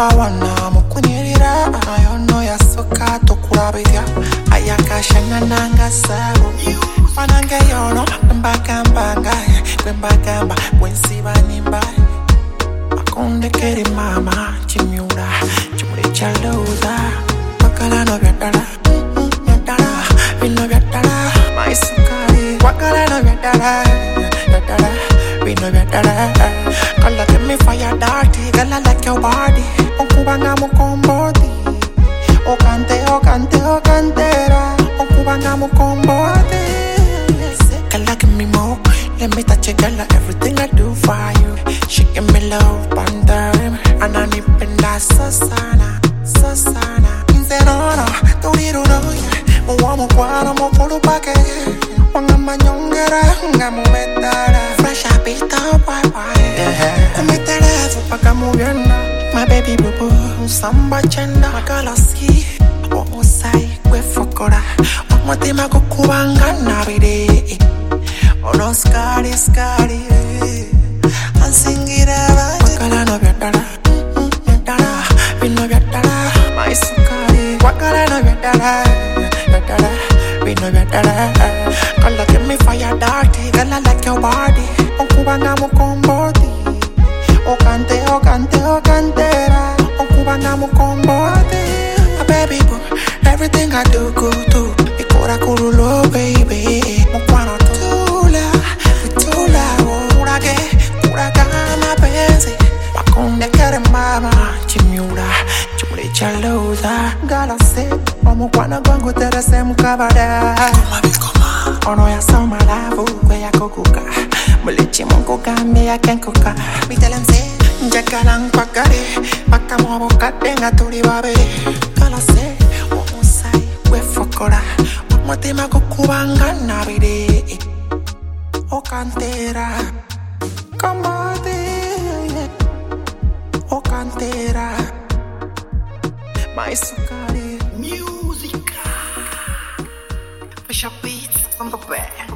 wana mukunyirira ayono yasoka tokurabirya ayakashana nangasabo wanange yono mbagambanga kwembagamba kwensibanimba akonde keri mama chimyura chimure chaluza wakala no byatala byatala bino byatala maisukari wakala no byatala byatala bino byatala kala give me fire dirty girl I like your body okubanga mukomboti okantera okubanga mukomboti kala give me more let me touch it girl everything I do for you she give me love pandem and I need penda sasana inzerona turiruro muwamo kwano mukuru pake wangamanyongera ngamumetara fresh apita bye kumitelefu paka mubyana my baby boo samba chenda makalasi omusai kwefokora omutima gukubanga nabire ono skari ansingira wakala no byatala bino byatala maisukari wakala no byatala bino byatala kala give me fire dirty girl I like your body okubanga mukomboti okantera okubanga mukomboti my baby boo everything I do go to ikora kurulo baby mukwano tula uraga mapenzi wakonde kere mama chimyura chimure chaluza galase omukwana gwangu terese mukabada ono ya soma lavu kwe ya kokuka mulichi mungu gambe ya kenkuka mitelemse njakalang pakare paka mwobo katenga tuli babe galase omusai kwe fokora mutima kukubanga nabire okantera kombate okantera maisukari music Fasha beats on the bed.